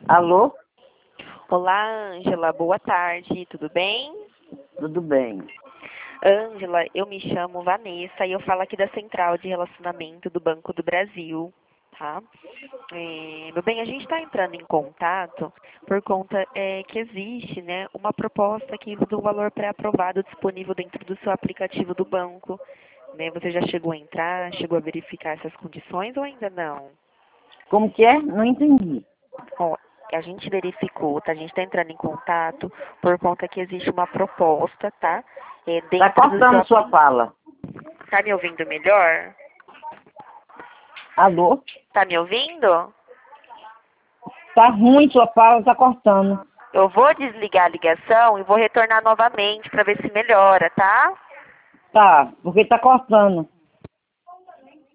Alô? Olá, Ângela. Boa tarde. Tudo bem? Tudo bem. Ângela, eu me chamo Vanessa e eu falo aqui da Central de Relacionamento do Banco do Brasil, tá? Meu bem, a gente está entrando em contato por conta que existe, né, uma proposta aqui do valor pré-aprovado disponível dentro do seu aplicativo do banco. Né? Você já chegou a entrar, chegou a verificar essas condições ou ainda não? Como que é? Não entendi. Ó, a gente verificou, tá? A gente está entrando em contato por conta que existe uma proposta, tá? Tá Dentro do cortando sua fala. Tá me ouvindo melhor? Alô? Tá me ouvindo? Tá ruim sua fala, tá cortando. Eu vou desligar a ligação e vou retornar novamente para ver se melhora, tá? Tá, porque tá cortando.